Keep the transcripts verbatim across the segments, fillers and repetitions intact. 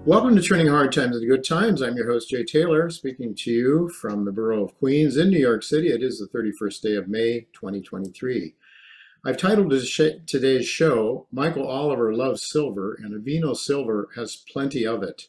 Welcome to Turning Hard Times into Good Times. I'm your host, Jay Taylor, speaking to you from the borough of Queens in New York City. It is the thirty-first day of May, twenty twenty-three. I've titled today's show, Michael Oliver Loves Silver, and Avino Silver Has Plenty of It.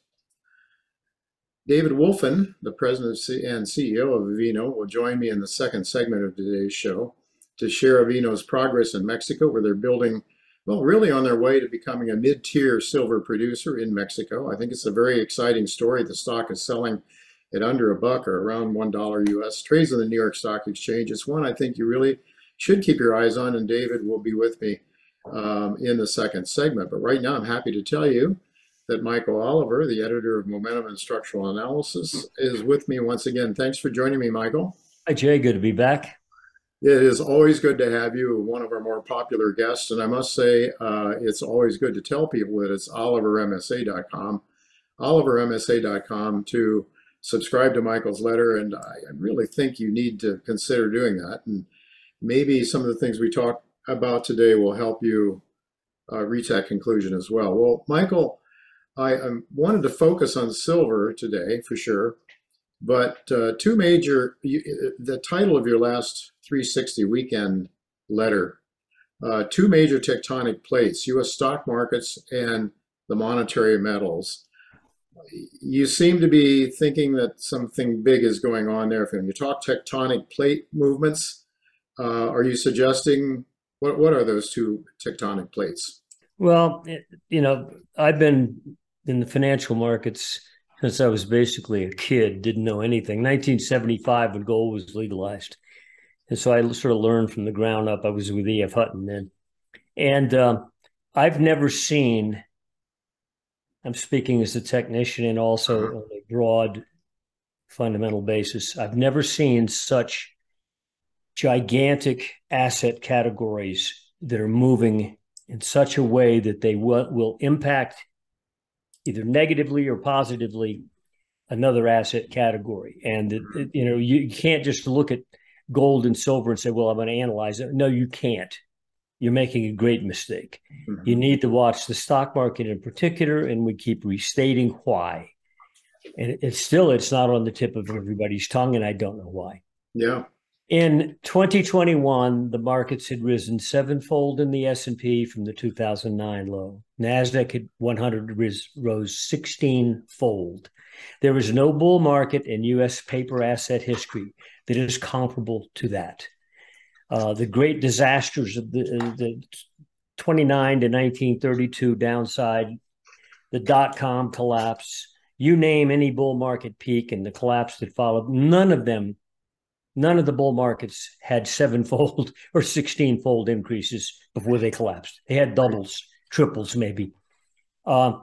David Wolfin, the president and C E O of Avino, will join me in the second segment of today's show to share Avino's progress in Mexico, where they're building well, really on their way to becoming a mid-tier silver producer in Mexico. I think it's a very exciting story. The stock is selling at under a buck or around one dollar U S. Trades on the New York Stock Exchange. It's one I think you really should keep your eyes on, and David will be with me um, in the second segment. But right now, I'm happy to tell you that Michael Oliver, the editor of Momentum and Structural Analysis, is with me once again. Thanks for joining me, Michael. Hi, Jay. Good to be back. It is always good to have you, one of our more popular guests. And I must say, uh, it's always good to tell people that it's oliver m s a dot com, oliver m s a dot com to subscribe to Michael's letter. And I really think you need to consider doing that. And maybe some of the things we talk about today will help you uh, reach that conclusion as well. Well, Michael, I um, wanted to focus on silver today for sure. But uh, two major, you, the title of your last three sixty weekend letter, uh, two major tectonic plates, U S stock markets and the monetary metals. You seem to be thinking that something big is going on there. When you talk tectonic plate movements, uh, are you suggesting, what, what are those two tectonic plates? Well, you know, I've been in the financial markets since I was basically a kid, didn't know anything. nineteen seventy-five, when gold was legalized. And so I sort of learned from the ground up. I was with E F. Hutton then. And uh, I've never seen, I'm speaking as a technician and also on a broad fundamental basis, I've never seen such gigantic asset categories that are moving in such a way that they will, will impact either negatively or positively another asset category. And, it, it, you know, you can't just look at gold and silver and say, well, I'm going to analyze it. No, you can't. You're making a great mistake. Mm-hmm. You need to watch the stock market in particular, and we keep restating why. And it's still, it's not on the tip of everybody's tongue, and I don't know why. Yeah. In twenty twenty-one, the markets had risen sevenfold in the S and P from the two thousand nine low. NASDAQ had one hundred rose sixteen-fold. There is no bull market in U S paper asset history that is comparable to that. Uh, the great disasters of the, the twenty-nine to nineteen thirty-two downside, the dot-com collapse, you name any bull market peak and the collapse that followed, none of them None of the bull markets had sevenfold or sixteen-fold increases before they collapsed. They had doubles, triples, maybe. Uh,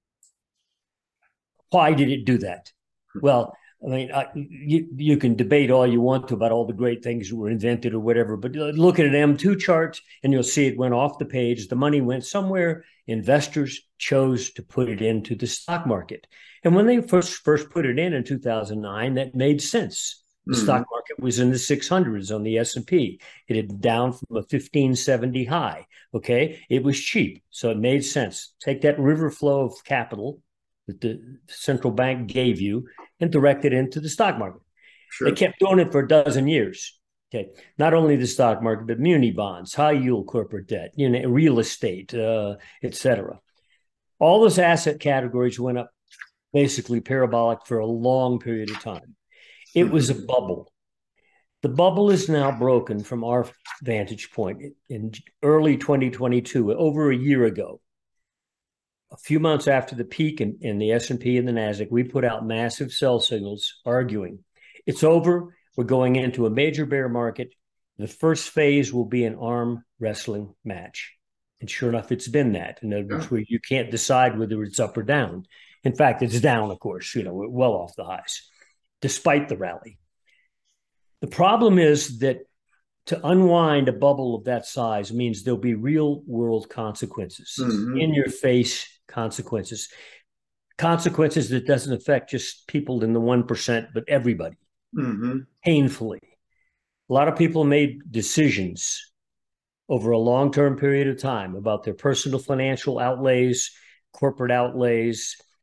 why did it do that? Well, I mean, I, you, you can debate all you want to about all the great things that were invented or whatever, but look at an M two chart and you'll see it went off the page. The money went somewhere. Investors chose to put it into the stock market. And when they first, first put it in in two thousand nine, that made sense. The mm-hmm. stock market was in the six hundreds on the S and P. It had down from a fifteen seventy high, okay? It was cheap, so it made sense. Take that river flow of capital that the central bank gave you and direct it into the stock market. Sure. They kept doing it for a dozen years, okay? Not only the stock market, but muni bonds, high-yield corporate debt, you know, real estate, uh, et cetera. All those asset categories went up basically parabolic for a long period of time. It was a bubble. The bubble is now broken from our vantage point. In early twenty twenty-two, over a year ago, a few months after the peak in, in the S and P and the NASDAQ, we put out massive sell signals arguing, it's over. We're going into a major bear market. The first phase will be an arm wrestling match. And sure enough, it's been that. In other words, where you can't decide whether it's up or down. In fact, it's down, of course, you know, well off the highs, despite the rally. The problem is that to unwind a bubble of that size means there'll be real world consequences, mm-hmm. in your face consequences, consequences that doesn't affect just people in the one percent, but everybody, mm-hmm. painfully. A lot of people made decisions over a long-term period of time about their personal financial outlays, corporate outlays,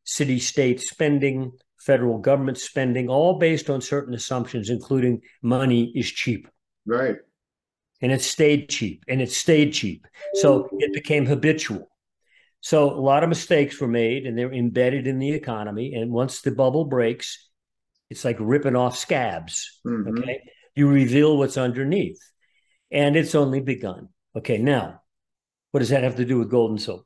city state spending, federal government spending, all based on certain assumptions, including money is cheap. Right. And it stayed cheap, and it stayed cheap. So it became habitual. So a lot of mistakes were made, and they're embedded in the economy. And once the bubble breaks, it's like ripping off scabs. Mm-hmm. Okay. You reveal what's underneath, and it's only begun. Okay. Now, what does that have to do with gold and silver?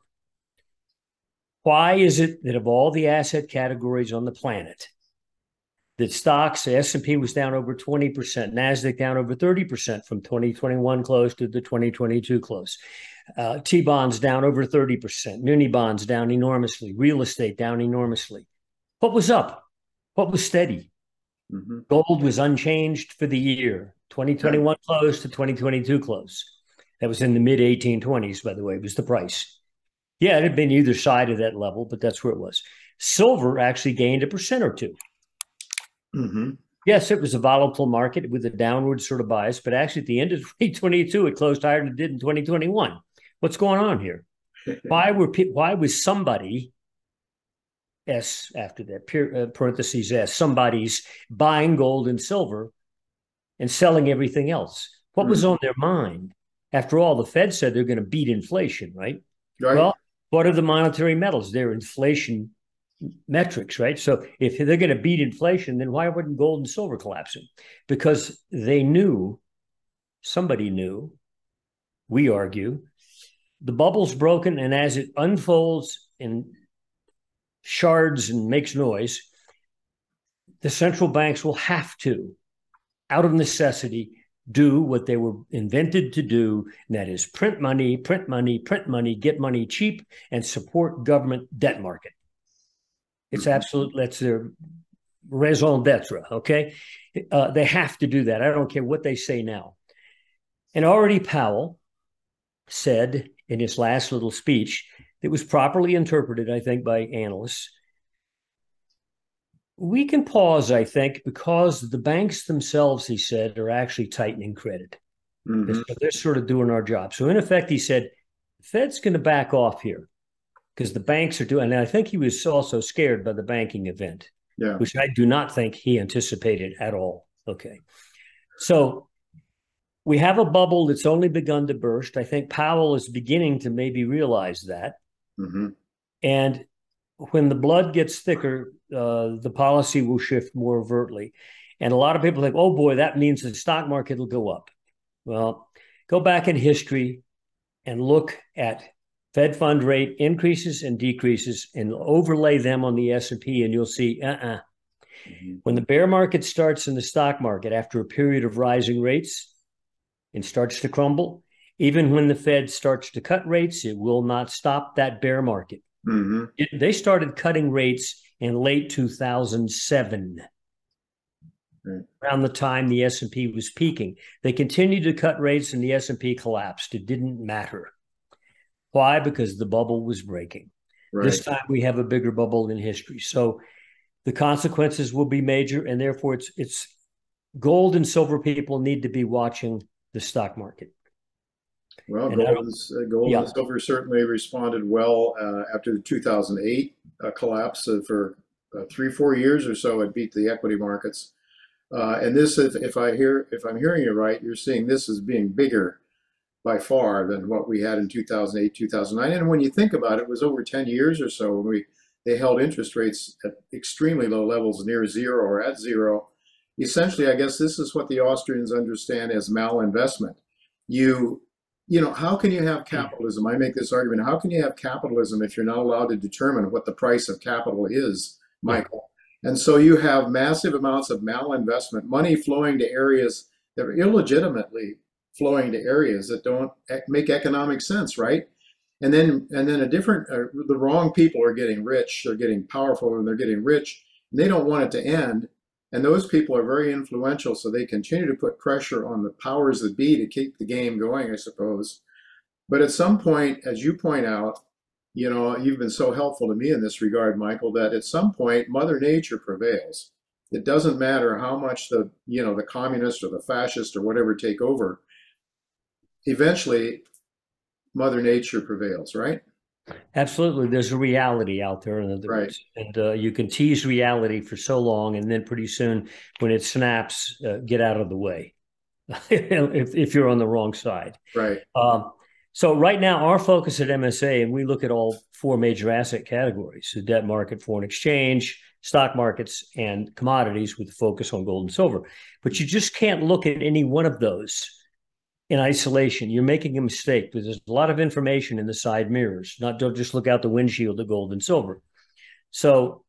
Why is it that of all the asset categories on the planet, that stocks, the S and P was down over twenty percent, NASDAQ down over thirty percent from twenty twenty-one close to the twenty twenty-two close. Uh, T-bonds down over thirty percent, muni bonds down enormously, real estate down enormously. What was up? What was steady? Mm-hmm. Gold was unchanged for the year, twenty twenty-one yeah. close to twenty twenty-two close. That was in the mid eighteen twenties, by the way, was the price. Yeah, it had been either side of that level, but that's where it was. Silver actually gained a percent or two. Mm-hmm. Yes, it was a volatile market with a downward sort of bias, but actually at the end of twenty twenty-two, it closed higher than it did in twenty twenty-one. What's going on here? Why were why was somebody, S after that, uh, parentheses S, somebody's buying gold and silver and selling everything else? What mm-hmm. was on their mind? After all, the Fed said they're going to beat inflation, right? Right. Well, what are the monetary metals? They're inflation metrics, right? So if they're going to beat inflation, then why wouldn't gold and silver collapsing? Because they knew, somebody knew, we argue, the bubble's broken, and as it unfolds in shards and makes noise, the central banks will have to, out of necessity, do what they were invented to do, and that is print money, print money, print money, get money cheap, and support government debt market. It's mm-hmm. absolute, that's their raison d'etre, okay? Uh, they have to do that. I don't care what they say now. And already Powell said in his last little speech, that was properly interpreted, I think, by analysts, we can pause, I think, because the banks themselves, he said, are actually tightening credit. Mm-hmm. So they're sort of doing our job. So in effect, he said, the Fed's going to back off here because the banks are doing, and I think he was also scared by the banking event, yeah. which I do not think he anticipated at all. Okay. So we have a bubble that's only begun to burst. I think Powell is beginning to maybe realize that. Mm-hmm. And when the blood gets thicker, uh, the policy will shift more overtly. And a lot of people think, oh boy, that means the stock market will go up. Well, go back in history and look at Fed fund rate increases and decreases and overlay them on the S and P, and you'll see, uh-uh. Mm-hmm. When the bear market starts in the stock market after a period of rising rates and starts to crumble, even when the Fed starts to cut rates, it will not stop that bear market. Mm-hmm. It, they started cutting rates in late two thousand seven, right. around the time the S and P was peaking. They continued to cut rates and the S and P collapsed. It didn't matter. Why? Because the bubble was breaking. Right. This time we have a bigger bubble in history. So the consequences will be major, and therefore it's it's gold and silver people need to be watching the stock market. Well, and gold, and, uh, gold yeah. and silver certainly responded well uh, after the two thousand eight uh, collapse. Uh, for uh, three, four years or so, it beat the equity markets. Uh, and this, if, if I hear, if I'm hearing you right, you're seeing this as being bigger by far than what we had in two thousand eight, two thousand nine. And when you think about it, it was over ten years or so when we they held interest rates at extremely low levels, near zero or at zero. Essentially, I guess this is what the Austrians understand as malinvestment. You You know, how can you have capitalism? I make this argument. How can you have capitalism if you're not allowed to determine what the price of capital is, Michael? And so you have massive amounts of malinvestment, money flowing to areas that are illegitimately flowing to areas that don't make economic sense, right? And then, and then a different, uh, the wrong people are getting rich, they're getting powerful, and they're getting rich, and they don't want it to end. And those people are very influential, so they continue to put pressure on the powers that be to keep the game going, I suppose. But at some point, as you point out, you know, you've been so helpful to me in this regard, Michael, that at some point, Mother Nature prevails. It doesn't matter how much the, you know, the communist or the fascist or whatever take over. Eventually, Mother Nature prevails, right? Absolutely. There's a reality out there, in other Right, words. And uh, you can tease reality for so long, and then pretty soon, when it snaps, uh, get out of the way if, if you're on the wrong side. right. Um, so right now, our focus at M S A, and we look at all four major asset categories: the debt market, foreign exchange, stock markets, and commodities, with a focus on gold and silver. But you just can't look at any one of those in isolation. You're making a mistake, because there's a lot of information in the side mirrors. Not don't just look out the windshield of gold and silver. So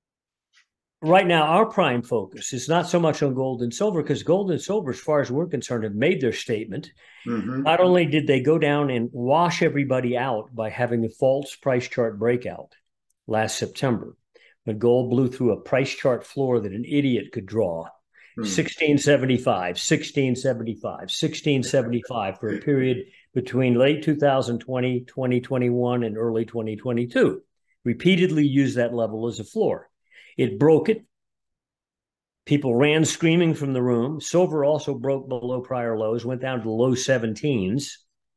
right now, our prime focus is not so much on gold and silver, because gold and silver, as far as we're concerned, have made their statement. Mm-hmm. Not only did they go down and wash everybody out by having a false price chart breakout last September, when gold blew through a price chart floor that an idiot could draw, Hmm. sixteen seventy-five, sixteen seventy-five, sixteen seventy-five for a period between late two thousand twenty, twenty twenty-one, and early twenty twenty-two. Repeatedly used that level as a floor. It broke it. People ran screaming from the room. Silver also broke below prior lows, went down to the low seventeens.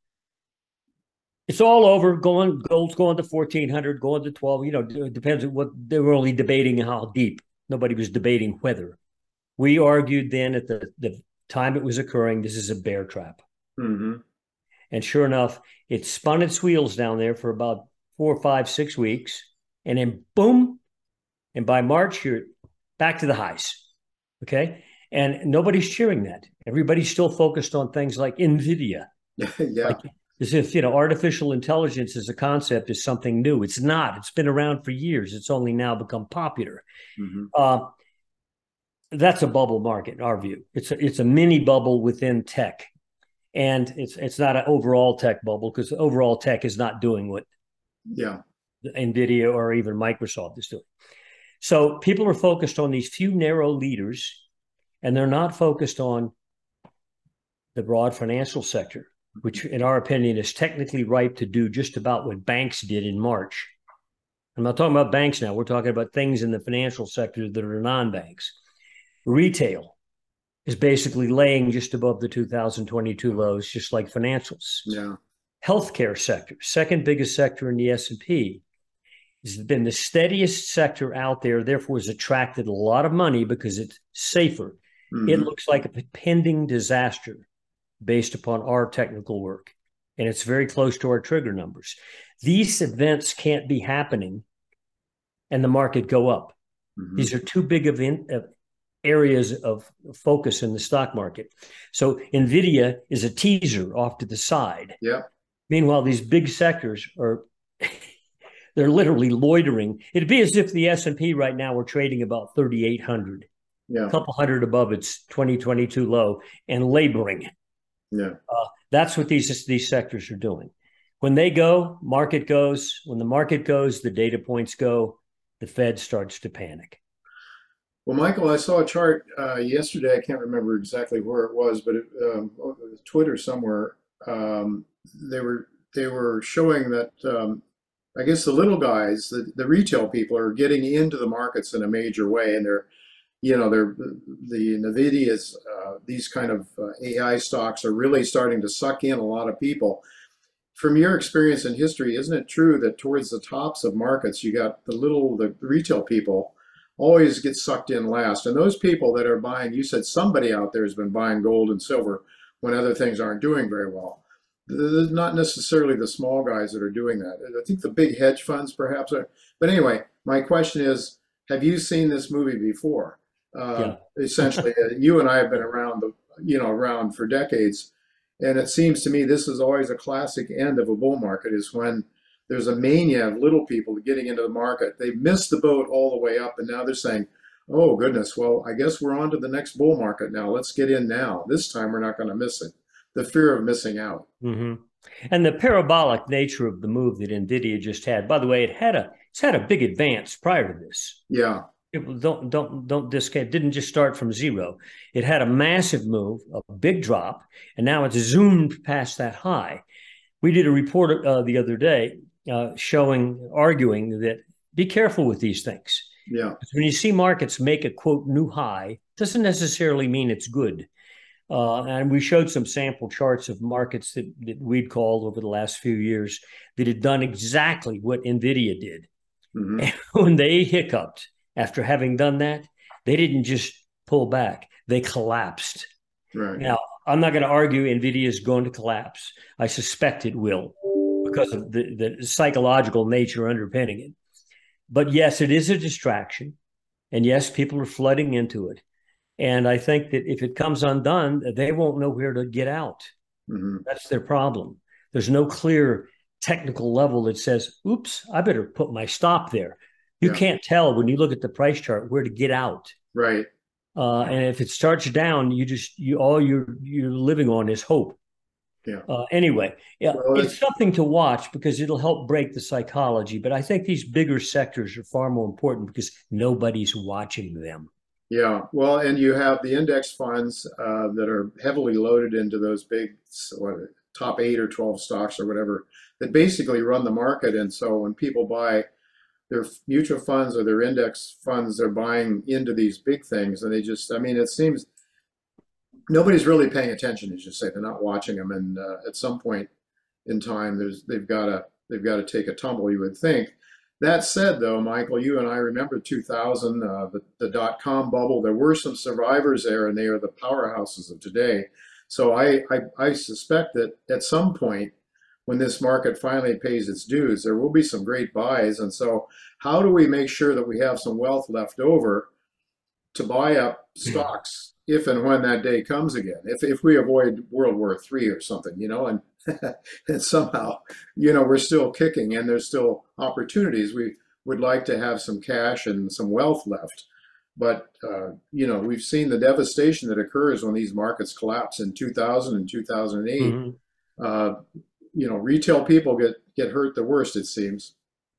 It's all over. Going gold's going to fourteen hundred, going to twelve. You know, it depends on what they were only debating how deep. Nobody was debating whether. We argued then at the, the time it was occurring, this is a bear trap. Mm-hmm. And sure enough, it spun its wheels down there for about four, five, six weeks. And then boom. And by March, you're back to the highs. Okay. And nobody's cheering that. Everybody's still focused on things like NVIDIA. Yeah. Like, as if, you know, artificial intelligence as a concept is something new. It's not. It's been around for years. It's only now become popular. Mm-hmm. Uh, that's a bubble market in our view. It's a, it's a mini bubble within tech. And it's it's not an overall tech bubble, because overall tech is not doing what Yeah. NVIDIA or even Microsoft is doing. So people are focused on these few narrow leaders, and they're not focused on the broad financial sector, which in our opinion is technically ripe to do just about what banks did in March. I'm not talking about banks now. We're talking about things in the financial sector that are non-banks. Retail is basically laying just above the two thousand twenty-two lows, just like financials. Yeah. Healthcare sector, second biggest sector in the S and P, has been the steadiest sector out there, therefore has attracted a lot of money because it's safer. Mm-hmm. It looks like a pending disaster based upon our technical work, and it's very close to our trigger numbers. These events can't be happening and the market go up. Mm-hmm. These are too big of, in, of areas of focus in the stock market. So NVIDIA is a teaser off to the side. Yeah. Meanwhile, these big sectors are they're literally loitering. It'd be as if the S and P right now were trading about thirty-eight hundred, yeah. a couple hundred above its twenty twenty-two low, and laboring. Yeah. Uh, that's what these these sectors are doing. When they go, market goes. When the market goes, the data points go. The Fed starts to panic. Well, Michael, I saw a chart uh, yesterday. I can't remember exactly where it was, but it, um, Twitter somewhere. Um, they were they were showing that um, I guess the little guys, the, the retail people, are getting into the markets in a major way, and they're, you know, they're the Nvidia's uh, these kind of uh, A I stocks are really starting to suck in a lot of people. From your experience in history, isn't it true that towards the tops of markets, you got the little the retail people always get sucked in last. And those people that are buying, you said somebody out there has been buying gold and silver when other things aren't doing very well. They're not necessarily the small guys that are doing that. I think the big hedge funds perhaps are. But anyway, my question is, have you seen this movie before? Uh, yeah. Essentially, you and I have been around, the, you know, around for decades. And it seems to me this is always a classic end of a bull market, is when there's a mania of little people getting into the market. They've missed the boat all the way up, and now they're saying, oh, goodness, well, I guess we're on to the next bull market now. Let's get in now. This time we're not going to miss it. The fear of missing out. Mm-hmm. And the parabolic nature of the move that NVIDIA just had, by the way, it had a it's had a big advance prior to this. Yeah. It, don't don't don't discount. It didn't just start from zero. It had a massive move, a big drop, and now it's zoomed past that high. We did a report uh, the other day uh, showing, arguing that be careful with these things. Yeah. When you see markets make a quote new high, doesn't necessarily mean it's good. Uh, and we showed some sample charts of markets that, that we'd called over the last few years that had done exactly what NVIDIA did. Mm-hmm. And when they hiccuped after having done that, they didn't just pull back, they collapsed. Right. Now, I'm not going to argue NVIDIA is going to collapse. I suspect it will because of the, the psychological nature underpinning it. But yes, it is a distraction. And yes, people are flooding into it. And I think that if it comes undone, they won't know where to get out. Mm-hmm. That's their problem. There's no clear technical level that says, oops, I better put my stop there. You Yeah. can't tell when you look at the price chart where to get out. Right. Uh, and if it starts down, you just, you all you're, you're living on is hope. Yeah. Uh, anyway, yeah, Well, it's something to watch because it'll help break the psychology. But I think these bigger sectors are far more important because nobody's watching them. Yeah, well, and you have the index funds uh, that are heavily loaded into those big what, top eight or twelve stocks or whatever that basically run the market. And so when people buy their mutual funds or their index funds, they're buying into these big things. And they just, I mean, it seems nobody's really paying attention, as you say. They're not watching them. And uh, at some point in time, there's they've got to they've got to take a tumble, you would think. That said, though, Michael, you and I remember two thousand, uh, the, the dot-com bubble. There were some survivors there, and they are the powerhouses of today. So I, I, I suspect that at some point, when this market finally pays its dues, there will be some great buys. And so how do we make sure that we have some wealth left over to buy up stocks if and when that day comes again? If, if we avoid World War Three or something, you know, and and somehow, you know, we're still kicking and there's still opportunities. We would like to have some cash and some wealth left. But, uh, you know, we've seen the devastation that occurs when these markets collapse in two thousand and two thousand eight. Mm-hmm. Uh, you know, retail people get, get hurt the worst, it seems.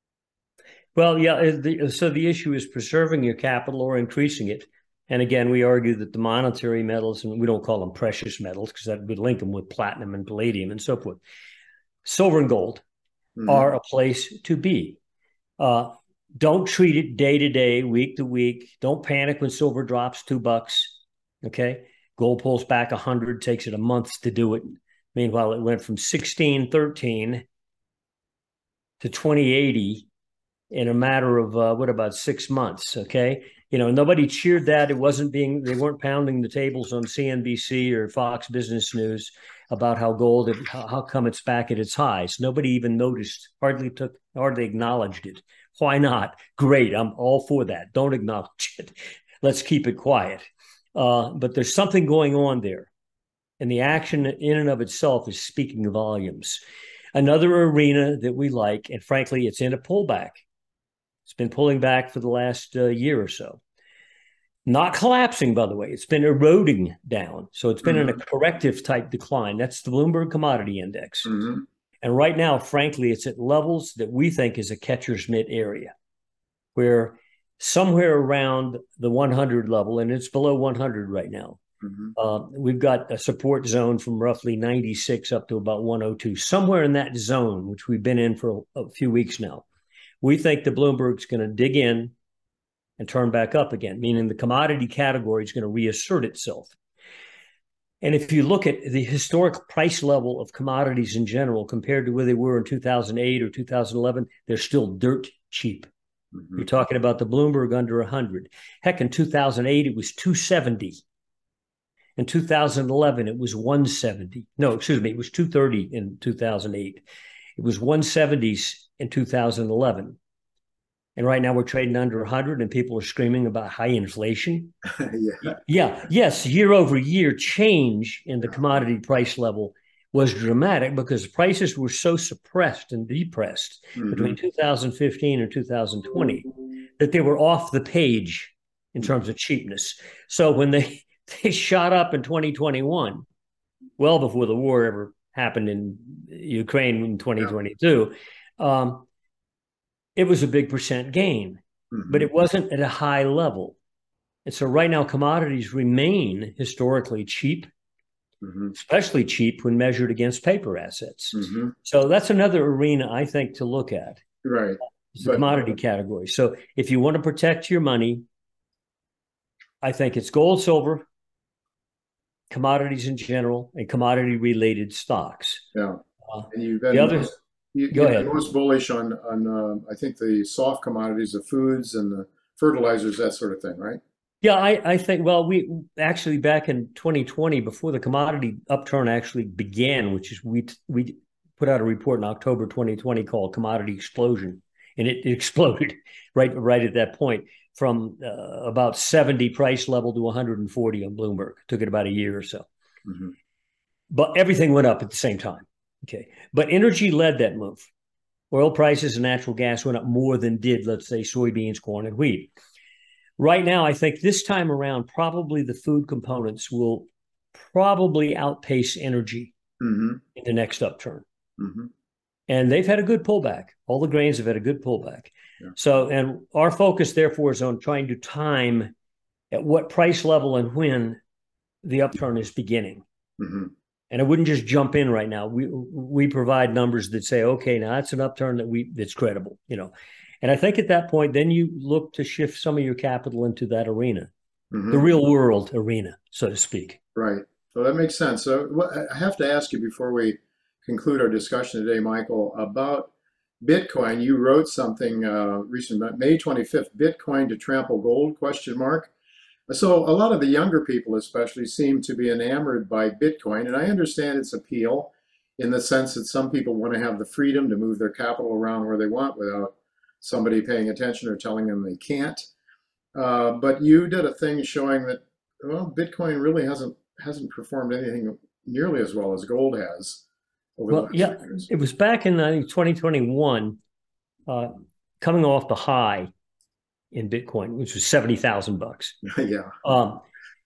Well, yeah. The, so the issue is preserving your capital or increasing it. And again, we argue that the monetary metals, and we don't call them precious metals because that would link them with platinum and palladium and so forth. Silver and gold mm-hmm. are a place to be. Uh, don't treat it day to day, week to week. Don't panic when silver drops two bucks. Okay. Gold pulls back a hundred, takes it a month to do it. Meanwhile, it went from sixteen thirteen to twenty eighty in a matter of, uh, what about six months? Okay. You know, nobody cheered that. It wasn't being, they weren't pounding the tables on C N B C or Fox Business News about how gold, how, how come it's back at its highs. Nobody even noticed, hardly took, hardly acknowledged it. Why not? Great. I'm all for that. Don't acknowledge it. Let's keep it quiet. Uh, but there's something going on there. And the action in and of itself is speaking volumes. Another arena that we like, and frankly, it's in a pullback. It's been pulling back for the last uh, year or so. Not collapsing, by the way. It's been eroding down. So it's been mm-hmm. in a corrective type decline. That's the Bloomberg Commodity Index. Mm-hmm. And right now, frankly, it's at levels that we think is a catcher's mitt area, where somewhere around the one hundred level, and it's below one hundred right now, mm-hmm. uh, we've got a support zone from roughly ninety-six up to about one oh two, somewhere in that zone, which we've been in for a, a few weeks now. We think the Bloomberg's going to dig in and turn back up again, meaning the commodity category is going to reassert itself. And if you look at the historic price level of commodities in general compared to where they were in two thousand eight or two thousand eleven, they're still dirt cheap. Mm-hmm. You're talking about the Bloomberg under one hundred. Heck, in two thousand eight, it was two seventy. In two thousand eleven, it was one seventy. No, excuse me, it was two thirty in two thousand eight. It was one seventies in two thousand eleven. And right now we're trading under one hundred and people are screaming about high inflation. yeah. Yeah. Yes. Year over year change in the commodity price level was dramatic because prices were so suppressed and depressed mm-hmm. between two thousand fifteen and two thousand twenty that they were off the page in terms of cheapness. So when they, they shot up in twenty twenty-one, well before the war ever happened in Ukraine in twenty twenty-two, yeah. um, it was a big percent gain, mm-hmm. but it wasn't at a high level. And so right now, commodities remain historically cheap, mm-hmm. especially cheap when measured against paper assets. Mm-hmm. So that's another arena, I think, to look at. Right. It's the but, commodity category. So if you want to protect your money, I think it's gold, silver, commodities in general and commodity related stocks. Yeah. Uh, And you've the been other, most, you, go you've been ahead. most bullish on on uh, I think the soft commodities, the foods and the fertilizers, that sort of thing, right? Yeah, I, I think, well, we actually back in twenty twenty, before the commodity upturn actually began, which is we we put out a report in October twenty twenty called Commodity Explosion, and it, it exploded right right at that point from uh, about seventy price level to one hundred forty on Bloomberg. It took it about a year or so. Mm-hmm. But everything went up at the same time. Okay. But energy led that move. Oil prices and natural gas went up more than did, let's say, soybeans, corn, and wheat. Right now, I think this time around, probably the food components will probably outpace energy Mm-hmm. in the next upturn. Mm-hmm. And they've had a good pullback. All the grains have had a good pullback. Yeah. So, and our focus, therefore, is on trying to time at what price level and when the upturn is beginning. Mm-hmm. And I wouldn't just jump in right now. We we provide numbers that say, okay, now that's an upturn that we that's credible, you know. And I think at that point, then you look to shift some of your capital into that arena, Mm-hmm. the real world arena, so to speak. Right. So that makes sense. So what, I have to ask you before we conclude our discussion today, Michael, about Bitcoin. You wrote something uh, recently, May twenty-fifth, Bitcoin to trample gold, question mark. So a lot of the younger people especially seem to be enamored by Bitcoin, and I understand its appeal in the sense that some people want to have the freedom to move their capital around where they want without somebody paying attention or telling them they can't. Uh, but you did a thing showing that, well, Bitcoin really hasn't hasn't performed anything nearly as well as gold has over the Well, last yeah, few years. it was back in, I think, twenty twenty-one, uh, coming off the high in Bitcoin, which was seventy thousand bucks. Yeah. Um,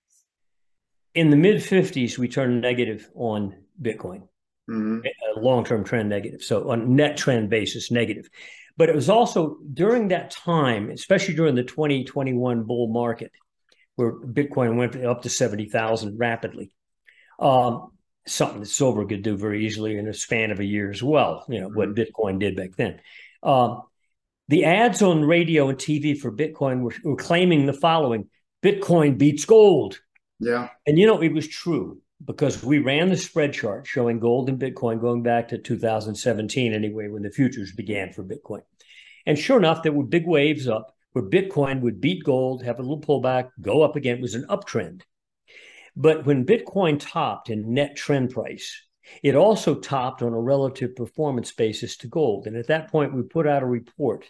in the mid fifties, we turned negative on Bitcoin, Mm-hmm. a long-term trend negative. So on net trend basis, negative. But it was also during that time, especially during the twenty twenty-one bull market, where Bitcoin went up to seventy thousand rapidly. Um, something that silver could do very easily in a span of a year as well, you know, mm-hmm. what Bitcoin did back then. Um, the ads on radio and T V for Bitcoin were, were claiming the following: Bitcoin beats gold. Yeah. And, you know, it was true because we ran the spread chart showing gold and Bitcoin going back to two thousand seventeen anyway, when the futures began for Bitcoin. And sure enough, there were big waves up where Bitcoin would beat gold, have a little pullback, go up again. It was an uptrend. But when Bitcoin topped in net trend price, it also topped on a relative performance basis to gold. And at that point, we put out a report,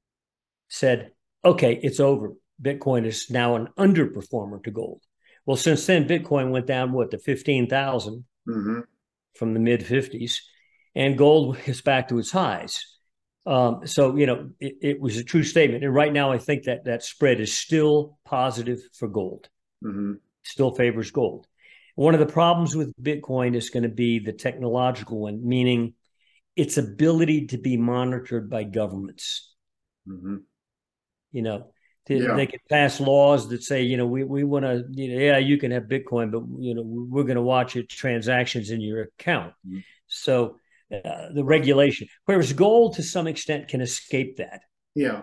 said, okay, it's over. Bitcoin is now an underperformer to gold. Well, since then, Bitcoin went down, what, to fifteen thousand Mm-hmm. from the mid fifties, and gold is back to its highs. Um, so, you know, it, it was a true statement. And right now, I think that that spread is still positive for gold, Mm-hmm. still favors gold. One of the problems with Bitcoin is going to be the technological one, meaning its ability to be monitored by governments. Mm-hmm. You know, to, Yeah. they can pass laws that say, you know, we, we want to, you know, yeah, you can have Bitcoin, but, you know, we're going to watch it transactions in your account. Mm-hmm. So uh, the regulation, whereas gold to some extent can escape that. Yeah.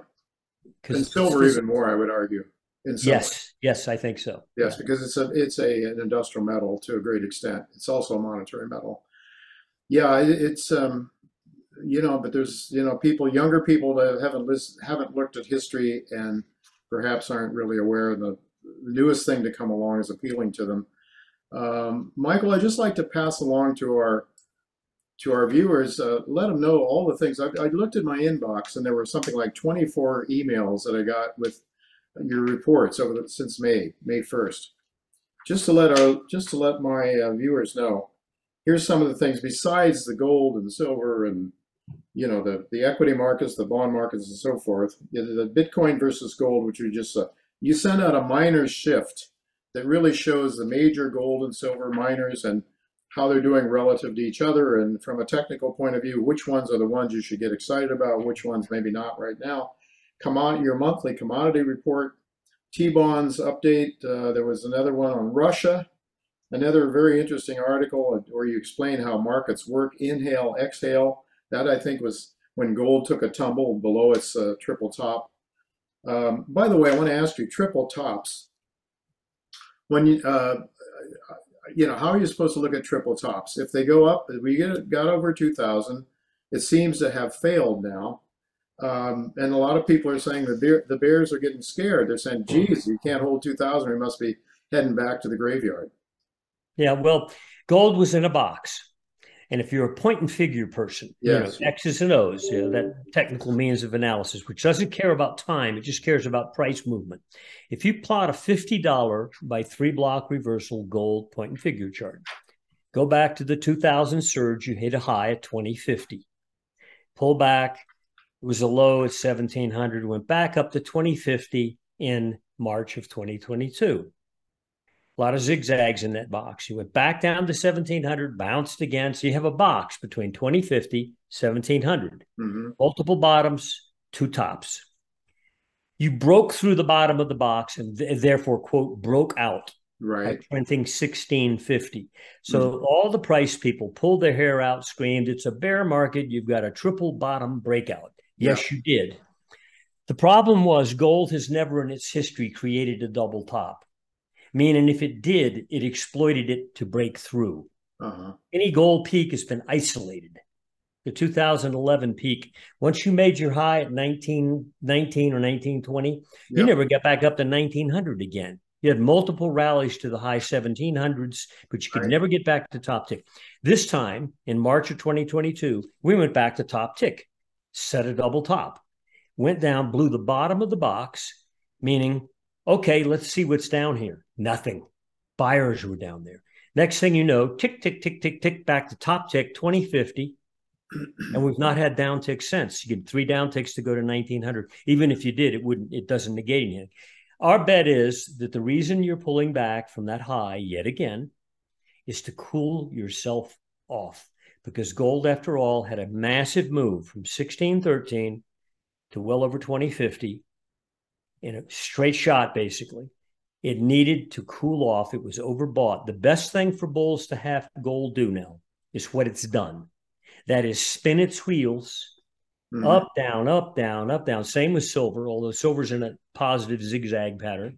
And silver even more, I would argue. In some yes, way. Yes, I think so. Yes, yeah. because it's a it's a an industrial metal to a great extent. It's also a monetary metal. Yeah, it, it's um, you know, but there's you know people, younger people that haven't listened, haven't looked at history and perhaps aren't really aware of the newest thing to come along is appealing to them. Um, Michael, I'd just like to pass along to our to our viewers, uh, let them know all the things. I, I looked at my inbox and there were something like twenty-four emails that I got with your reports over the, since May, May first. Just to let our, just to let my uh, viewers know, here's some of the things besides the gold and silver and, you know, the, the equity markets, the bond markets and so forth, the Bitcoin versus gold, which we just, uh, you send out a miners shift that really shows the major gold and silver miners and how they're doing relative to each other. And from a technical point of view, which ones are the ones you should get excited about, which ones maybe not right now. Come on, your monthly commodity report, T-bonds update. Uh, there was another one on Russia, another very interesting article where you explain how markets work, inhale, exhale. That I think was when gold took a tumble below its uh, triple top. Um, by the way, I want to ask you, triple tops, when you, uh, you know, how are you supposed to look at triple tops? If they go up, if we get got over two thousand, it seems to have failed now. Um, and a lot of people are saying the bear, the bears are getting scared. They're saying, geez, you can't hold two thousand. We must be heading back to the graveyard. Yeah, well, gold was in a box. And if you're a point and figure person, Yes. you know, X's and O's, you know, that technical means of analysis, which doesn't care about time, it just cares about price movement. If you plot a fifty dollar by three block reversal gold point and figure chart, go back to the two thousand surge, you hit a high at twenty fifty. Pull back, it was a low at seventeen hundred, went back up to twenty fifty in March of twenty twenty-two. A lot of zigzags in that box. You went back down to seventeen hundred, bounced again. So you have a box between twenty fifty, seventeen hundred. Mm-hmm. Multiple bottoms, two tops. You broke through the bottom of the box and th- therefore, quote, broke out. Right. By printing sixteen fifty. So mm-hmm. all the price people pulled their hair out, screamed, it's a bear market. You've got a triple bottom breakout. Yes, yeah. you did. The problem was gold has never in its history created a double top. Meaning if it did, it exploited it to break through. Uh-huh. Any gold peak has been isolated. The two thousand eleven peak, once you made your high at nineteen nineteen or nineteen twenty, yep. you never got back up to nineteen hundred again. You had multiple rallies to the high seventeen hundreds, but you could right. never get back to top tick. This time, in March of twenty twenty-two, we went back to top tick, set a double top, went down, blew the bottom of the box, meaning, okay, let's see what's down here. Nothing. Buyers were down there. Next thing you know, tick, tick, tick, tick, tick, back to top tick, twenty fifty. And we've not had down ticks since. You get three down ticks to go to nineteen hundred. Even if you did, it wouldn't, it doesn't negate anything. Our bet is that the reason you're pulling back from that high yet again is to cool yourself off. Because gold, after all, had a massive move from sixteen thirteen to well over twenty fifty in a straight shot, basically. It needed to cool off. It was overbought. The best thing for bulls to have gold do now is what it's done. That is spin its wheels, mm-hmm. up, down, up, down, up, down. Same with silver, although silver's in a positive zigzag pattern.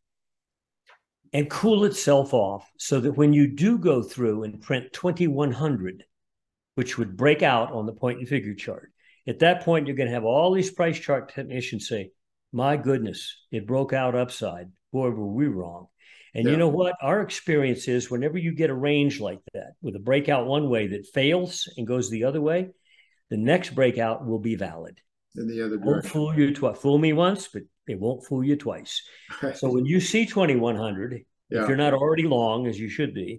And cool itself off so that when you do go through and print twenty-one hundred, which would break out on the point and figure chart, at that point, you're going to have all these price chart technicians say, my goodness, it broke out upside. Boy, were we wrong. And yeah. you know what? Our experience is whenever you get a range like that with a breakout one way that fails and goes the other way, the next breakout will be valid. In the other direction. Won't fool you twice. Fool me once, but it won't fool you twice. So when you see twenty-one hundred, yeah. if you're not already long, as you should be,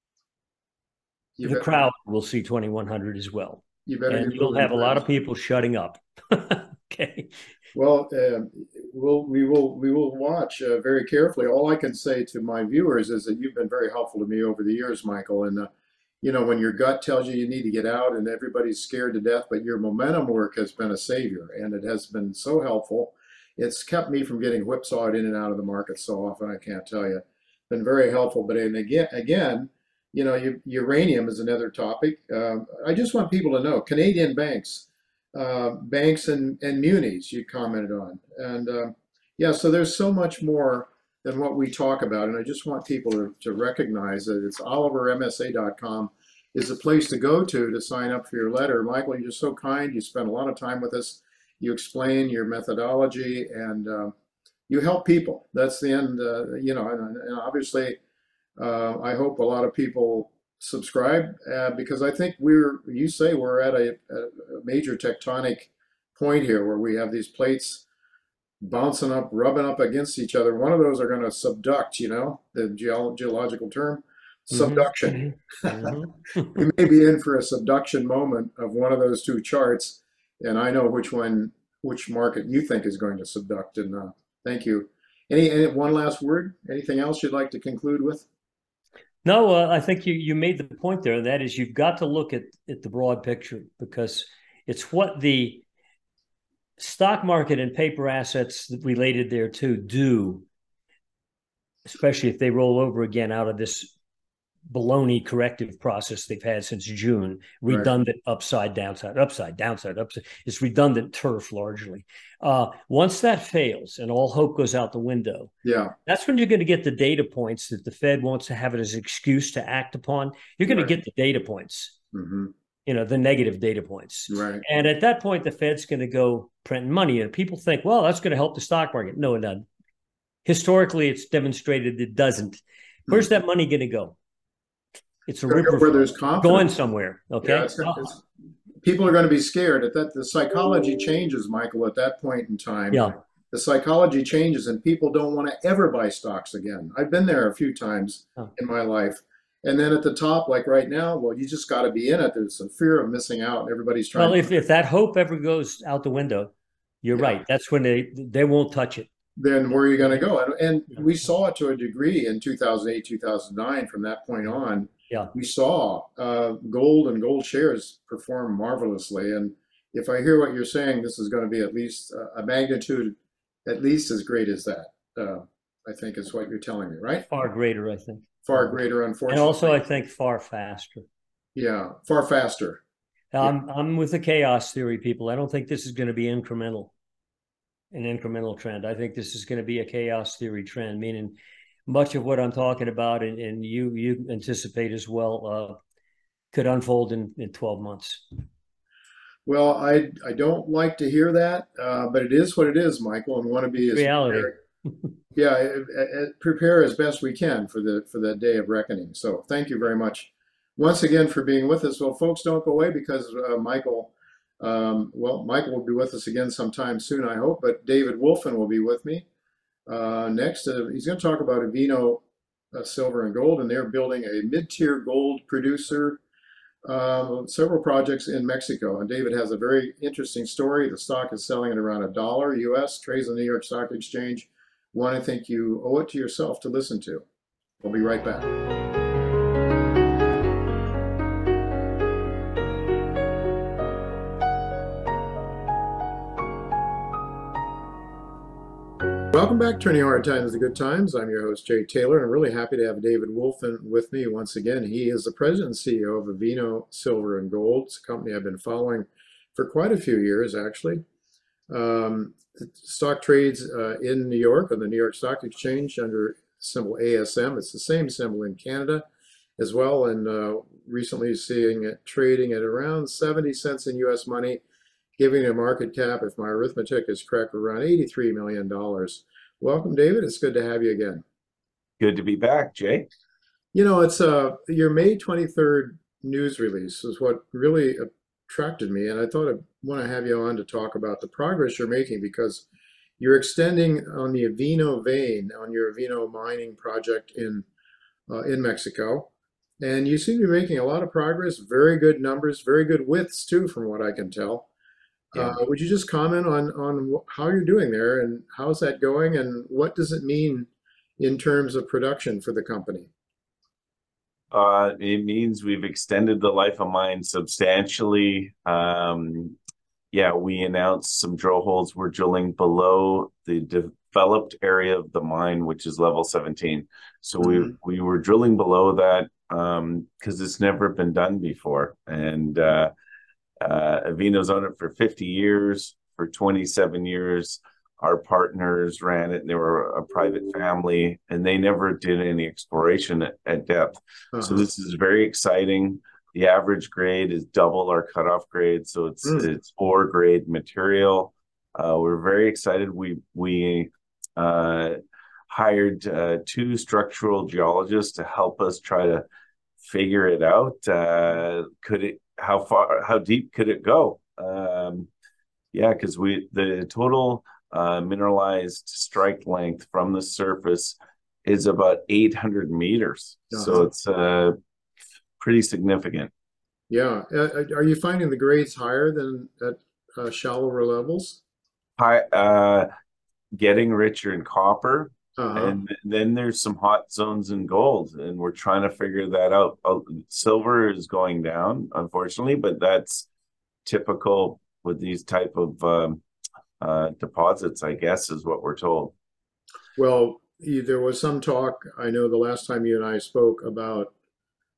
you the better, crowd will see twenty-one hundred as well. You better and you'll have a lot of people shutting up. Okay. Well, uh, we'll we will we will watch uh, very carefully. All I can say to my viewers is that you've been very helpful to me over the years, Michael. And uh, you know, when your gut tells you you need to get out, and everybody's scared to death, but your momentum work has been a savior, and it has been so helpful. It's kept me from getting whipsawed in and out of the market so often. I can't tell you. Been very helpful. But and again, again, you know, you, uranium is another topic. Uh, I just want people to know Canadian banks. Uh, banks and, and munis you commented on. And uh, yeah, so there's so much more than what we talk about. And I just want people to, to recognize that it's Oliver M S A dot com is the place to go to to sign up for your letter. Michael, you're just so kind. You spend a lot of time with us. You explain your methodology and uh, you help people. That's the end, uh, you know, and, and obviously uh, I hope a lot of people subscribe uh, because I think we're, you say we're at a, a major tectonic point here where we have these plates bouncing up, rubbing up against each other. One of those are going to subduct, you know, the ge- geological term, subduction. Mm-hmm. We may be in for a subduction moment of one of those two charts, and I know which one, which market you think is going to subduct. And uh, thank you. Any, any one last word? Anything else you'd like to conclude with? No, uh, I think you, you made the point there. And that is you've got to look at, at the broad picture because it's what the stock market and paper assets related thereto do, especially if they roll over again out of this baloney corrective process they've had since June, redundant, right. upside, downside, upside, downside, upside. It's redundant turf largely. Uh, once that fails and all hope goes out the window, yeah, that's when you're going to get the data points that the Fed wants to have it as an excuse to act upon. You're going right. to get the data points, mm-hmm. you know, the negative data points. Right. And at that point, the Fed's going to go printing money. And people think, well, that's going to help the stock market. No, it doesn't. Historically, it's demonstrated it doesn't. Where's mm-hmm. that money going to go? It's a river where there's confidence going somewhere. Okay, yeah, it's, it's, people are going to be scared at that. The psychology changes, Michael, at that point in time. Yeah, the psychology changes, and people don't want to ever buy stocks again. I've been there a few times oh. in my life, and then at the top, like right now, well, you just got to be in it. There's some fear of missing out. And everybody's trying. Well, to if if that hope ever goes out the window, you're yeah. right. That's when they they won't touch it. Then where are you going to go? And, and yeah. we saw it to a degree in two thousand eight, two thousand nine. From that point on. Yeah, we saw uh, gold and gold shares perform marvelously. And if I hear what you're saying, this is going to be at least a magnitude at least as great as that, uh, I think is what you're telling me, right? Far greater, I think. Far greater, unfortunately. And also, I think far faster. Yeah, far faster. I'm, yeah. I'm with the chaos theory, people. I don't think this is going to be incremental, an incremental trend. I think this is going to be a chaos theory trend, meaning much of what I'm talking about, and, and you you anticipate as well, uh, could unfold in, in twelve months. Well, I I don't like to hear that, uh, but it is what it is, Michael, and we want to be as reality. yeah, it, it, prepare as best we can for the for that day of reckoning. So thank you very much once again for being with us. Well, folks, don't go away because uh, Michael, um, well, Michael will be with us again sometime soon, I hope. But David Wolfen will be with me. Uh, next, uh, he's going to talk about Avino uh, Silver and Gold, and they're building a mid-tier gold producer, uh, several projects in Mexico. And David has a very interesting story. The stock is selling at around a dollar U S, trades on the New York Stock Exchange. One I think you owe it to yourself to listen to. We'll be right back. Welcome back, Turning Hard Times to Good Times. I'm your host, Jay Taylor, and I'm really happy to have David Wolfen with me once again. He is the president and C E O of Avino Silver and Gold. It's a company I've been following for quite a few years, actually. Um, the stock trades uh, in New York on the New York Stock Exchange under symbol A S M. It's the same symbol in Canada as well, and uh, recently seeing it trading at around seventy cents in U S money, giving a market cap, if my arithmetic is correct, around eighty-three million dollars. Welcome, David. It's good to have you again. Good to be back, Jay. You know, it's uh, your May twenty-third news release is what really attracted me, and I thought I'd want to have you on to talk about the progress you're making, because you're extending on the Avino vein, on your Avino mining project in uh, in Mexico, and you seem to be making a lot of progress, very good numbers, very good widths too, from what I can tell. Yeah. Uh, would you just comment on, on how you're doing there, and how's that going, and what does it mean in terms of production for the company? Uh, it means we've extended the life of mine substantially. Um, yeah, we announced some drill holes we're drilling below the developed area of the mine, which is level seventeen. So mm-hmm. we we were drilling below that um, because it's never been done before. And uh, Uh, Avino's owned it for fifty years. For twenty-seven years, our partners ran it. They were a private family, and they never did any exploration at, at depth. Uh-huh. So this is very exciting. The average grade is double our cutoff grade, so it's mm. it's ore grade material. Uh, we're very excited. We we uh, hired uh, two structural geologists to help us try to figure it out. Uh, could it how far, how deep could it go? Um, yeah, because we the total uh, mineralized strike length from the surface is about eight hundred meters. Uh-huh. So it's uh, pretty significant. Yeah. Uh, are you finding the grades higher than at uh, shallower levels? High, uh, getting richer in copper. Uh-huh. And then there's some hot zones in gold, and we're trying to figure that out. Oh, silver is going down, unfortunately, but that's typical with these type of um, uh, deposits, I guess, is what we're told. Well, there was some talk, I know the last time you and I spoke, about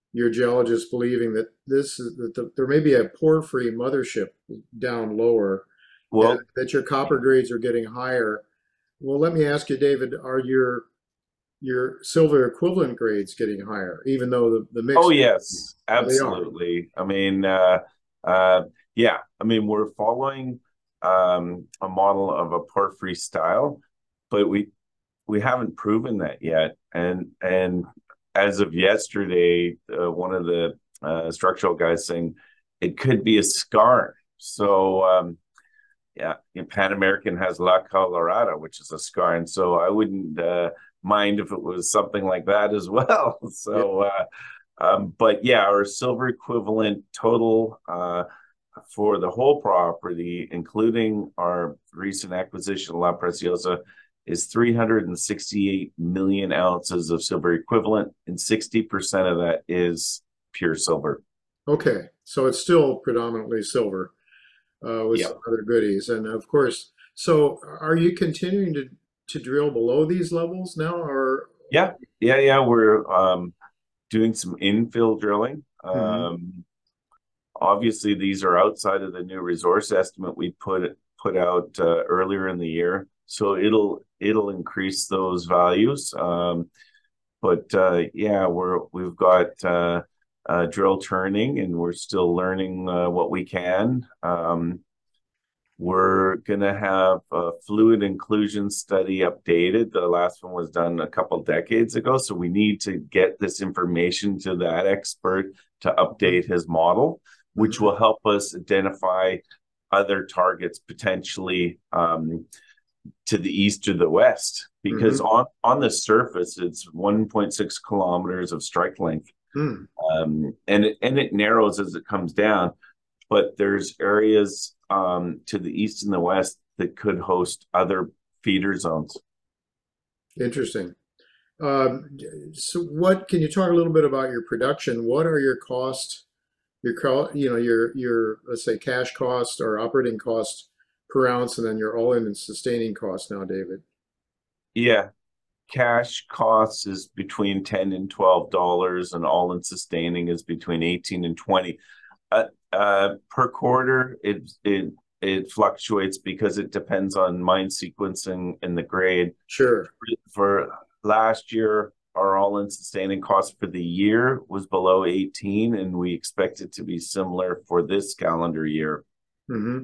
your geologists believing that this is that the, there may be a porphyry mothership down lower, and Well, that your copper grades are getting higher. Well, let me ask you, David, are your your silver equivalent grades getting higher, even though the, the mix? oh yes, Well, they are. absolutely. I mean, uh, uh, yeah, I mean, we're following um, a model of a porphyry style, but we we haven't proven that yet. And and as of yesterday, uh, one of the uh, structural guys saying it could be a scar. So um, yeah, Pan American has La Colorada, which is a scar, and so I wouldn't uh, mind if it was something like that as well. So, uh, um, but yeah, our silver equivalent total uh, for the whole property, including our recent acquisition, La Preciosa, is three hundred sixty-eight million ounces of silver equivalent, and sixty percent of that is pure silver. Okay, so it's still predominantly silver uh, with Yeah. some other goodies, and of course. So, are you continuing to to drill below these levels now, or? Yeah, yeah, yeah. We're um, doing some infill drilling. Mhm. Um, obviously, these are outside of the new resource estimate we put put out uh, earlier in the year, so it'll it'll increase those values. Um, but uh, yeah, we're we've got uh, uh, drill turning, and we're still learning uh, what we can. Um, we're going to have a fluid inclusion study updated. The last one was done a couple decades ago. So we need to get this information to that expert to update his model, which Mhm. will help us identify other targets potentially um, to the east or the west. Because Mhm. on, on the surface, it's one point six kilometers of strike length. Mm. Um, and, it, and it narrows as it comes down. But there's areas um, to the east and the west that could host other feeder zones. Interesting. Um, so, what can you talk a little bit about your production? What are your costs? Your co- you know, your your let's say cash cost or operating cost per ounce, and then your all-in and sustaining cost now, David. Yeah, cash costs is between ten and twelve dollars, and all in sustaining is between eighteen and twenty. Uh, uh, per quarter, it it it fluctuates because it depends on mine sequencing and the grade. Sure. For last year, our all-in sustaining cost for the year was below eighteen, and we expect it to be similar for this calendar year. Hmm.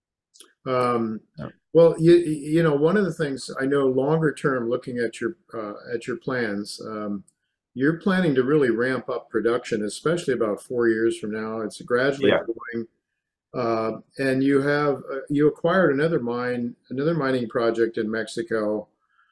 Um, Yeah. well, you you know, one of the things I know longer term, looking at your uh, at your plans, um, you're planning to really ramp up production, especially about four years from now. It's gradually Yeah. growing, uh, and you have uh, you acquired another mine, another mining project in Mexico,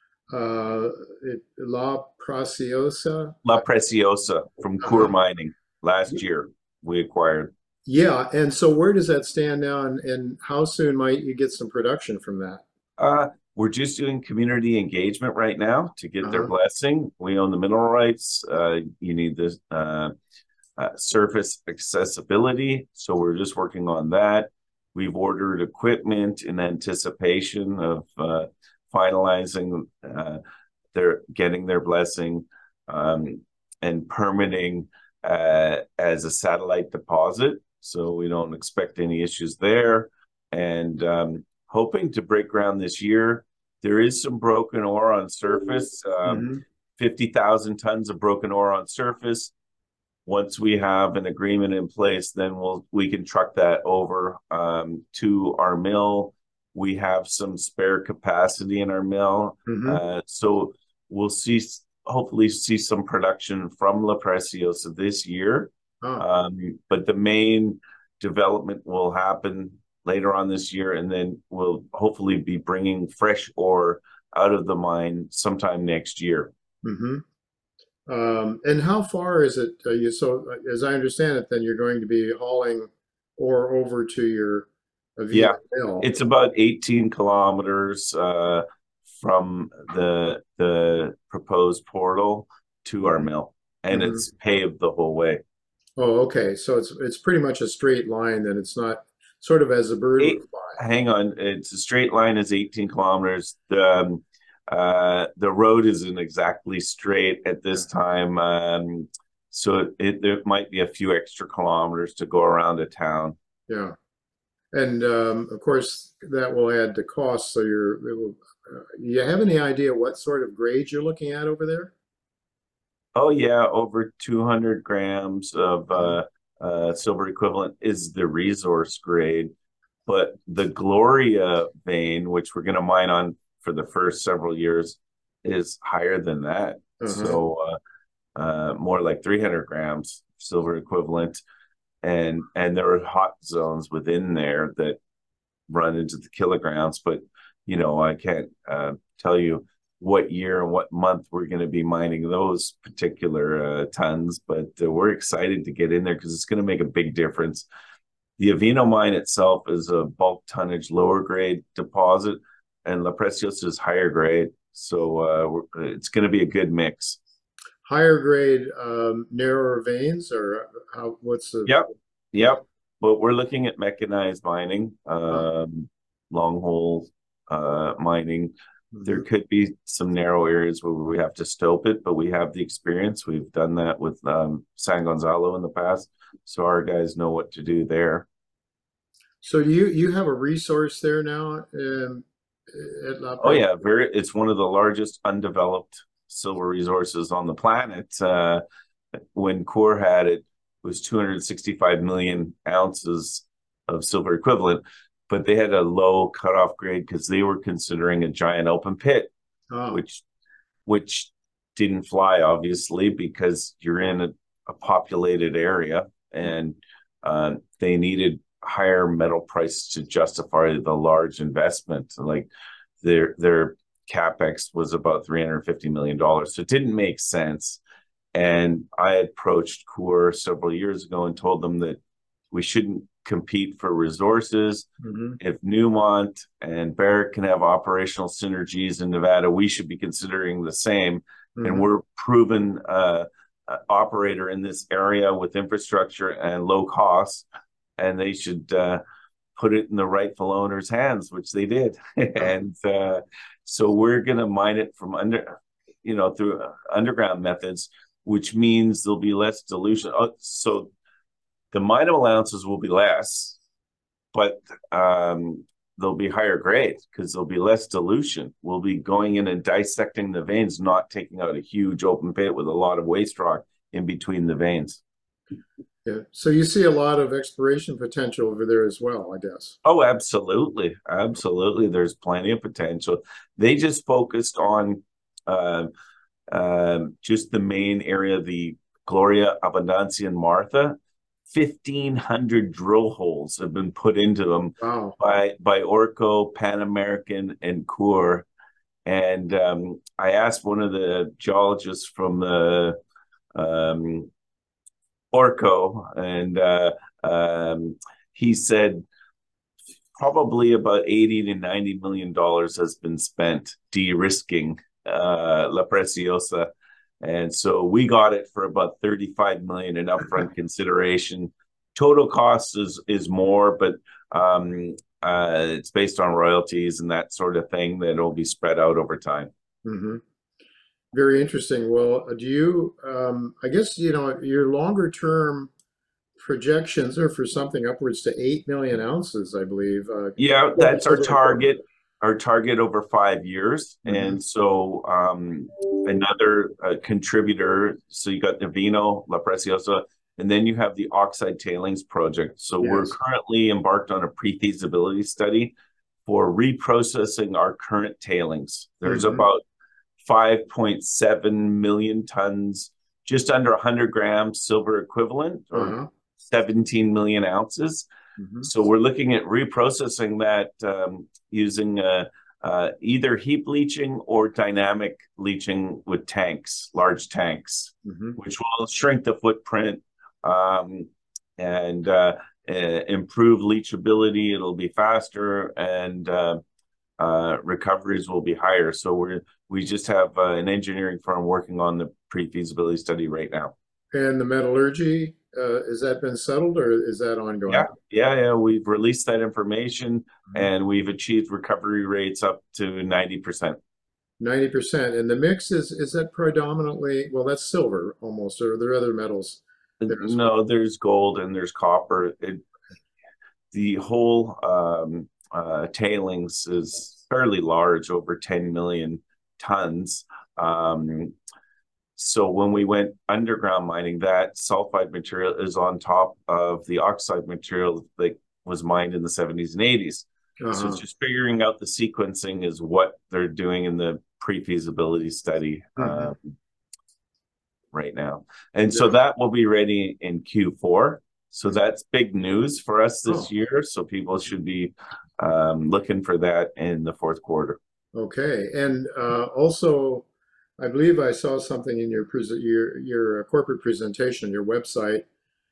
uh, it, La Preciosa. La Preciosa from Coeur Uh-huh. Mining last year we acquired. Yeah, and so where does that stand now, and, and how soon might you get some production from that? Uh, we're just doing community engagement right now to get their Uh-huh. blessing. We own the mineral rights. Uh, you need this uh, uh, surface accessibility, so we're just working on that. We've ordered equipment in anticipation of uh, finalizing uh, their getting their blessing um, and permitting uh, as a satellite deposit. So we don't expect any issues there. And um, hoping to break ground this year. There is some broken ore on surface, um, Hmm. fifty thousand tons of broken ore on surface. Once we have an agreement in place, then we'll we can truck that over um, to our mill. We have some spare capacity in our mill, Hmm. uh, so we'll see hopefully see some production from La Preciosa this year. Oh, Um, but the main development will happen later on this year, and then we'll hopefully be bringing fresh ore out of the mine sometime next year. hmm. Um, and how far is it? Uh, you, so, uh, as I understand it, then you're going to be hauling ore over to your Avita Yeah, mill. it's about eighteen kilometers uh, from the the proposed portal to our mill, and Hmm. it's paved the whole way. Oh, okay. So it's it's pretty much a straight line. Then it's not sort of as a bird would Eight, fly. hang on, it's a straight line is eighteen kilometers. The um, uh, the road isn't exactly straight at this time. Um, So it, it there might be a few extra kilometers to go around a town. Yeah. And um, of course, that will add to cost. So you're, it will, uh, you have any idea what sort of grade you're looking at over there? Oh yeah, over two hundred grams of uh, uh, silver equivalent is the resource grade. But the Gloria vein, which we're going to mine on for the first several years, is higher than that. Uh-huh. So uh, uh, more like three hundred grams silver equivalent. And and there are hot zones within there that run into the kilograms. But, you know, I can't uh, tell you what year and what month we're going to be mining those particular uh, tons. But uh, we're excited to get in there because it's going to make a big difference. The Avino mine itself is a bulk tonnage, lower grade deposit, and La Preciosa is higher grade. So uh, it's going to be a good mix. Higher grade, um, narrower veins, or how? What's the? Yep, yep. But we're looking at mechanized mining, um, long hole uh, mining. Mm-hmm. There could be some narrow areas where we have to stope it, but we have the experience. We've done that with um, San Gonzalo in the past, so our guys know what to do there. So you you have a resource there now um, at La Oh yeah, very. It's one of the largest undeveloped silver resources on the planet. Uh, when Coeur had it, it was two hundred sixty-five million ounces of silver equivalent, but they had a low cutoff grade because they were considering a giant open pit, oh. which which didn't fly, obviously, because you're in a, a populated area, and uh, they needed higher metal price to justify the large investment. Like their their capex was about three hundred fifty million dollars, so it didn't make sense. And I approached Coeur several years ago and told them that we shouldn't compete for resources. Mm-hmm. If Newmont and Barrick can have operational synergies in Nevada, we should be considering the same. Mm-hmm. And we're proven uh, operator in this area with infrastructure and low costs, and they should uh, put it in the rightful owner's hands, which they did. and uh, so we're going to mine it from under, you know, through underground methods, which means there'll be less dilution. Oh, so the mineable ounces will be less, but um, they'll be higher grade because there'll be less dilution. We'll be going in and dissecting the veins, not taking out a huge open pit with a lot of waste rock in between the veins. Yeah. So you see a lot of exploration potential over there as well, I guess. Oh, absolutely. Absolutely. There's plenty of potential. They just focused on uh, um, just the main area, the Gloria, Abundancia, and Martha. fifteen hundred drill holes have been put into them. Wow. by by Orco, Pan American, and Coeur. And um, I asked one of the geologists from the um, Orco, and uh, um, he said probably about eighty to ninety million dollars has been spent de-risking uh, La Preciosa. And so we got it for about thirty-five million in upfront consideration. Total cost is is more, but um, uh, it's based on royalties and that sort of thing that will be spread out over time. Mm-hmm. Very interesting. Well, do you, um, I guess, you know, your longer term projections are for something upwards to eight million ounces, I believe. Uh, yeah, that's our target. Our target over five years. Mm-hmm. And so um, another uh, contributor, so you got Avino, La Preciosa, and then you have the Oxide Tailings Project. So yes. We're currently embarked on a pre-feasibility study for reprocessing our current tailings. There's mm-hmm. about five point seven million tons, just under one hundred grams silver equivalent, or uh-huh. seventeen million ounces. Mm-hmm. So we're looking at reprocessing that um, using uh, uh, either heap leaching or dynamic leaching with tanks, large tanks, mm-hmm. which will shrink the footprint um, and uh, uh, improve leachability. It'll be faster, and uh, uh, recoveries will be higher. So we're we just have uh, an engineering firm working on the pre-feasibility study right now. And the metallurgy, uh, has that been settled, or is that ongoing? Yeah, yeah, yeah. We've released that information, mm-hmm. and we've achieved recovery rates up to ninety percent. ninety percent. And the mix is is that predominantly, well, that's silver almost, or are there other metals there as well? No, there's gold and there's copper. It, the whole um, uh, tailings is fairly large, over ten million tons. Um, so when we went underground mining, that sulfide material is on top of the oxide material that was mined in the seventies and eighties. Uh-huh. So it's just figuring out the sequencing is what they're doing in the pre-feasibility study mm-hmm. um, right now. And yeah. so that will be ready in Q four. So that's big news for us this oh. year. So people should be um, looking for that in the fourth quarter. Okay. And uh, also, I believe I saw something in your your, your corporate presentation, your website,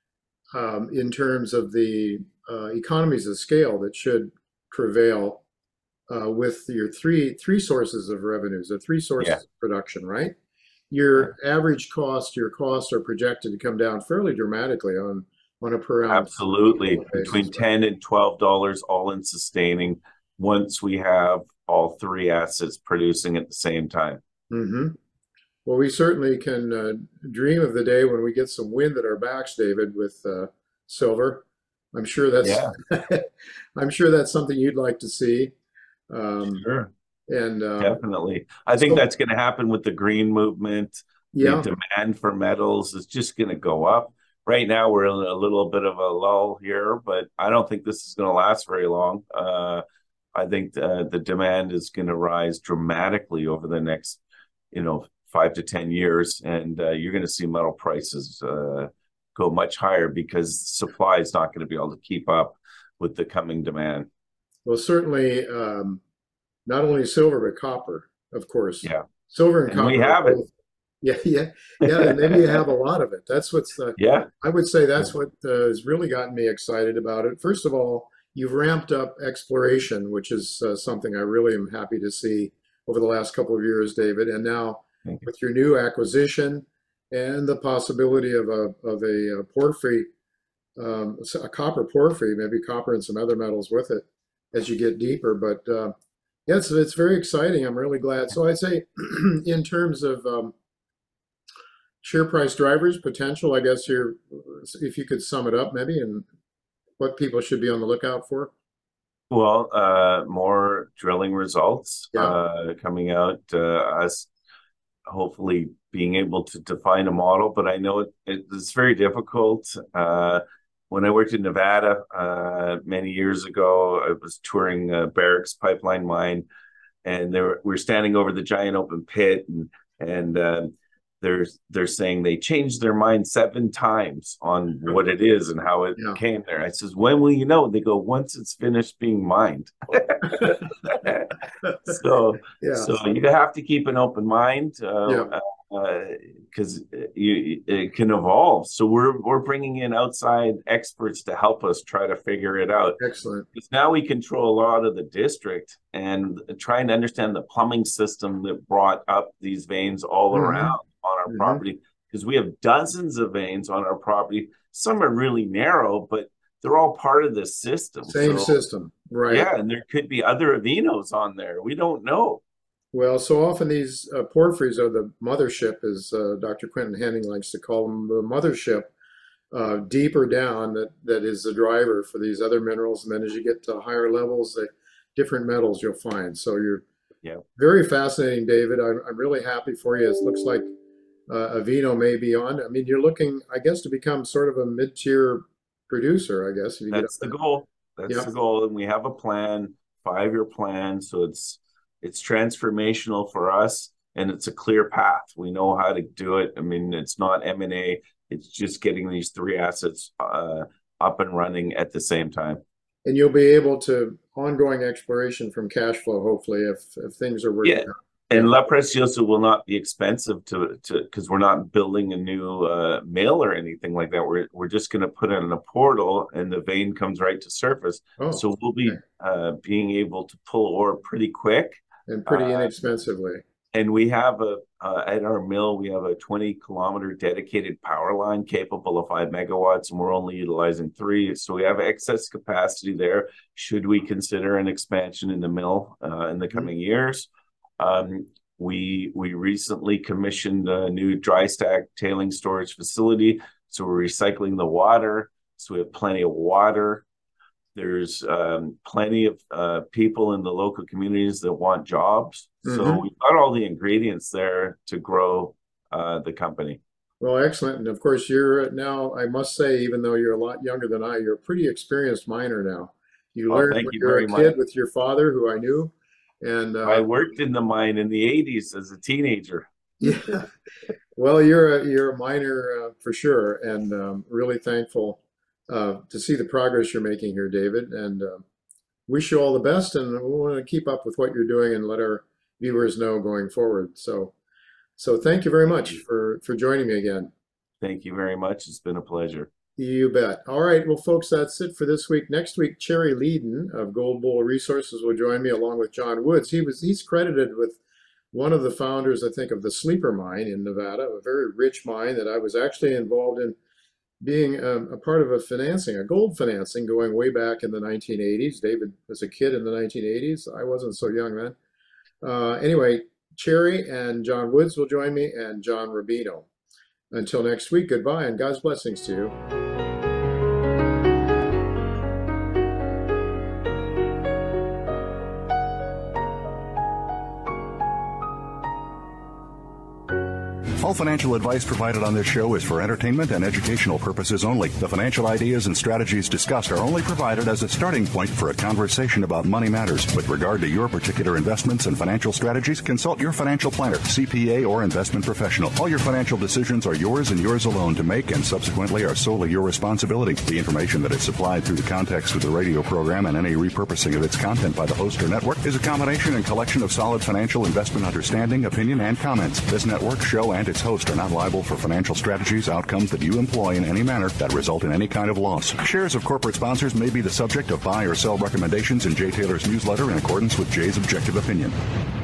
um, in terms of the uh, economies of scale that should prevail uh, with your three three sources of revenues, the three sources yeah. of production, right? Your yeah. average cost, your costs are projected to come down fairly dramatically on on a per ounce. Absolutely, between basis, ten right? and twelve dollars all in sustaining once we have all three assets producing at the same time. Mm-hmm. Well, we certainly can uh, dream of the day when we get some wind at our backs, David, with uh, silver. I'm sure that's yeah. I'm sure that's something you'd like to see. Um, sure. And uh, definitely, I think so, that's going to happen with the green movement. Yeah. The demand for metals is just going to go up. Right now, we're in a little bit of a lull here, but I don't think this is going to last very long. Uh, I think uh, the demand is going to rise dramatically over the next, you know, five to ten years, and uh, you're going to see metal prices uh, go much higher because supply is not going to be able to keep up with the coming demand. Well, certainly, um, not only silver but copper, of course. Yeah, silver and, and copper. We have it. Yeah, yeah, yeah. And maybe you have a lot of it. That's what's. Uh, yeah. I would say that's what uh, has really gotten me excited about it. First of all, you've ramped up exploration, which is uh, something I really am happy to see over the last couple of years, David. And now with your new acquisition and the possibility of a of a, a porphyry, um, a copper porphyry, maybe copper and some other metals with it as you get deeper. But uh, yes, it's very exciting. I'm really glad. So I'd say, in terms of um, share price drivers, potential, I guess you're, if you could sum it up maybe, and what people should be on the lookout for. Well, uh, more drilling results yeah. uh, coming out, uh, us hopefully being able to define a model, but I know it, it's very difficult. Uh, when I worked in Nevada uh, many years ago, I was touring uh, Barrick's pipeline mine, and they were, we were standing over the giant open pit, and and uh, they're they're saying they changed their mind seven times on what it is and how it yeah. came there. I says, when will you know? They go, once it's finished being mined. so yeah. so you have to keep an open mind uh, yeah. because uh, you it can evolve. So we're we're bringing in outside experts to help us try to figure it out. Excellent. Because now we control a lot of the district and trying to understand the plumbing system that brought up these veins all mm-hmm. around on our mm-hmm. property, because we have dozens of veins on our property. Some are really narrow, but they're all part of this system. Same so, system, right? Yeah, and there could be other Avinos on there. We don't know. Well, so often these uh, porphyries are the mothership, as uh, Doctor Quentin Henning likes to call them, the mothership uh, deeper down that, that is the driver for these other minerals. And then as you get to higher levels, the different metals you'll find. So you're yeah. very fascinating, David. I'm, I'm really happy for you. It looks like uh, Avino may be on. I mean, you're looking, I guess, to become sort of a mid-tier producer, I guess. If you That's get the goal. That's yeah. the goal. And we have a plan, five-year plan. So it's it's transformational for us, and it's a clear path. We know how to do it. I mean, it's not M and A. It's just getting these three assets uh, up and running at the same time. And you'll be able to ongoing exploration from cash flow, hopefully, if if things are working yeah. out. And La Preciosa will not be expensive to to because we're not building a new uh, mill or anything like that. We're we're just going to put it in a portal, and the vein comes right to surface. Oh, so we'll be okay. uh, being able to pull ore pretty quick and pretty uh, inexpensively. And we have a uh, at our mill we have a twenty kilometer dedicated power line capable of five megawatts, and we're only utilizing three. So we have excess capacity there. Should we consider an expansion in the mill uh, in the coming mm-hmm. years? Um, We we recently commissioned a new dry stack tailing storage facility, so we're recycling the water. So we have plenty of water. There's um, plenty of uh, people in the local communities that want jobs. Mm-hmm. So we've got all the ingredients there to grow uh, the company. Well, excellent. And of course, you're now, I must say, even though you're a lot younger than I, you're a pretty experienced miner now. You well, learned when you you were a much. kid with your father, who I knew. And uh, I worked in the mine in the eighties as a teenager. Yeah. Well, you're a, you're a miner uh, for sure, and um, really thankful uh, to see the progress you're making here, David. And uh, wish you all the best, and we want to keep up with what you're doing and let our viewers know going forward. So, so thank you very much for for joining me again. Thank you very much. It's been a pleasure. You bet. All right. Well, folks, that's it for this week. Next week, Cherry Leedon of Gold Bull Resources will join me along with John Woods. He was he's credited with one of the founders, I think, of the Sleeper Mine in Nevada, a very rich mine that I was actually involved in being a, a part of a financing, a gold financing going way back in the nineteen eighties. David was a kid in the nineteen eighties. I wasn't so young then. Uh, anyway, Cherry and John Woods will join me, and John Rubino. Until next week, goodbye and God's blessings to you. All financial advice provided on this show is for entertainment and educational purposes only. The financial ideas and strategies discussed are only provided as a starting point for a conversation about money matters. With regard to your particular investments and financial strategies, consult your financial planner, C P A, or investment professional. All your financial decisions are yours and yours alone to make, and subsequently are solely your responsibility. The information that is supplied through the context of the radio program and any repurposing of its content by the host or network is a combination and collection of solid financial investment understanding, opinion, and comments. This network, show, and its host are not liable for financial strategies, outcomes that you employ in any manner that result in any kind of loss. Shares of corporate sponsors may be the subject of buy or sell recommendations in Jay Taylor's newsletter in accordance with Jay's objective opinion.